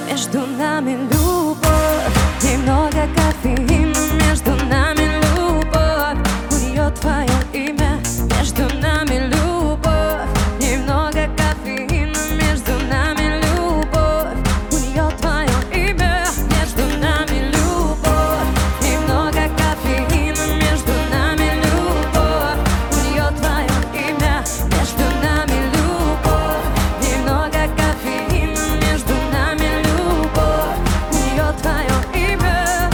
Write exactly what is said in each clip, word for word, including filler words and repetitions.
между нами любовь. Немного кофеина, между нами любовь. У нее твое имя, между нами любовь. Немного кофеина, между нами любовь. У нее твое имя, между нами любовь. Немного кофеина, между нами любовь. У нее твое имя, между нами любовь. Немного кофеина, между нами любовь. У нее твое имя.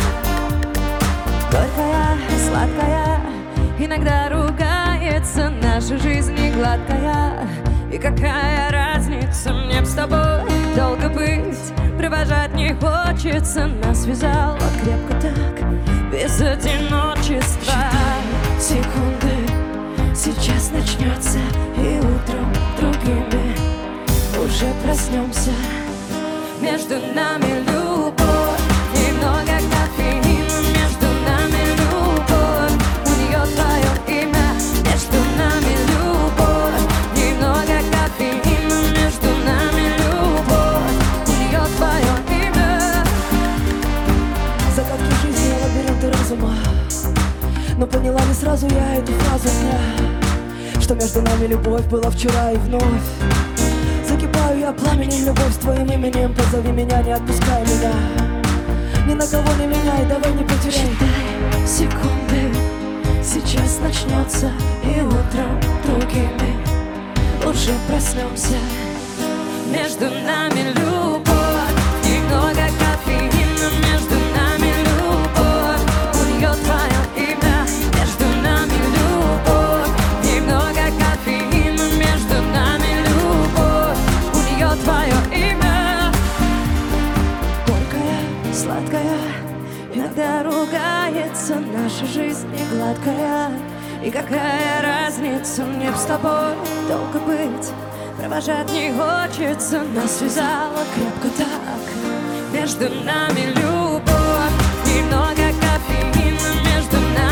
Горькая, сладкая, иногда ругается, наша жизнь не гладкая. И какая разница, мне б с тобой долго быть. Провожать не хочется, нас связало крепко так, без одиночества. Считай секунды, сейчас начнется, и утром другими уже проснемся. Между нами любовь, немного кофеина, между нами любовь. У нее твое имя, между нами любовь. Немного кофеина, между нами любовь. У нее твое имя. Загадки жизни, лабиринты разума. Но поняла не сразу я эту фразу дня, что между нами любовь была вчера и вновь. Закипаю я пламенем, любовь с твоим именем. Позови меня, не отпускай меня, ни на кого не меняй, давай не потеряй. Считай секунды, сейчас начнется, и утром другими уже проснемся. Между нами любовь, немного кофеина, между нами любовь. У нее твое имя, между нами любовь. Немного кофеина, между нами любовь. У нее твое имя. Горькая, Сладкая, иногда ругается, наша жизнь не гладкая. И какая разница, мне б с тобой долго быть. Провожать не хочется, нас связало крепко так. Между нами любовь, немного кофеина, между нами